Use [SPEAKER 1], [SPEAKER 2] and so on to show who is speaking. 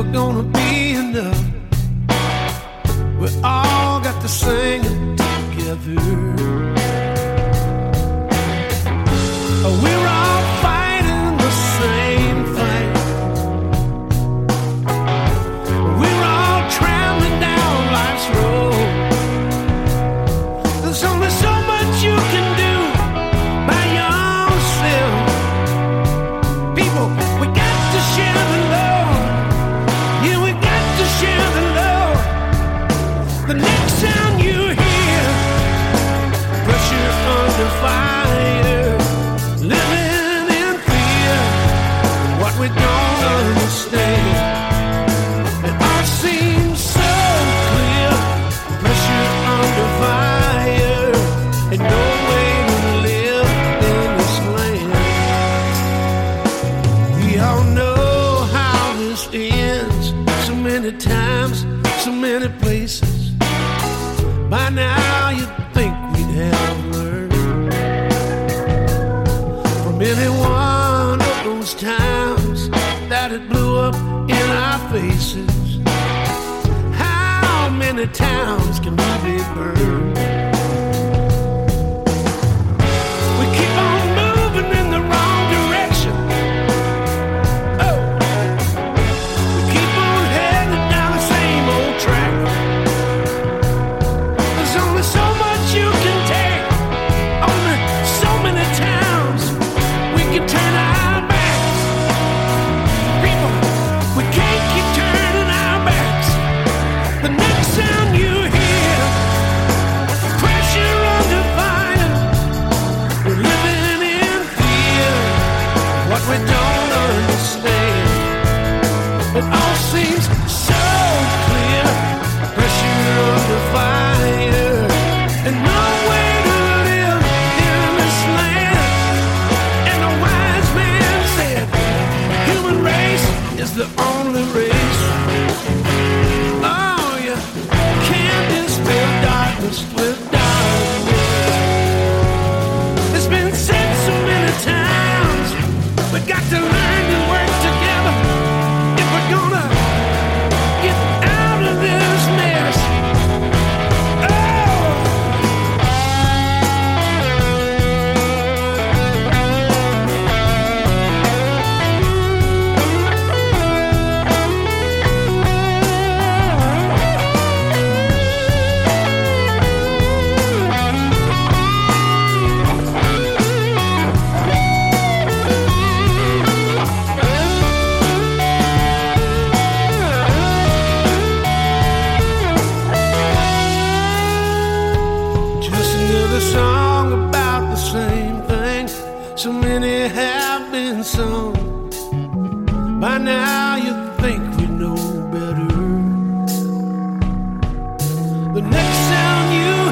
[SPEAKER 1] never gonna be enough. We all got to sing it together. We're all fighting the same fight. We're all traveling down life's road. There's only so much you can do by yourself. People, we got to share the love. Yeah, we got to share the love. The next sound you hear, pressure under fire, living in fear, what we don't understand. It all seems so clear, pressure under fire, and no way to live in this land. We all know how this ends, so many times, so many places. By now you'd think we'd have learned from any one of those times that it blew up in our faces. How many times can we be burned? We keep on moving in the wrong direction. Oh, we keep on heading down the same old track. There's only so much you can take, only so many times we can turn our backs. People, we can't keep turning our backs. The next sound you hear, pressure under fire. We're living in fear, what we don't understand. It all seems so clear, pressure under fire, and no way to live in this land. And a wise man said, human race is the only race. Oh, you can't dispel darkness with darkness. It's been said so many times, we got to learn to work together if we're gonna get out of this mess. Just another song about the same thing. So many have been sung. By now you think we know better. The next sound you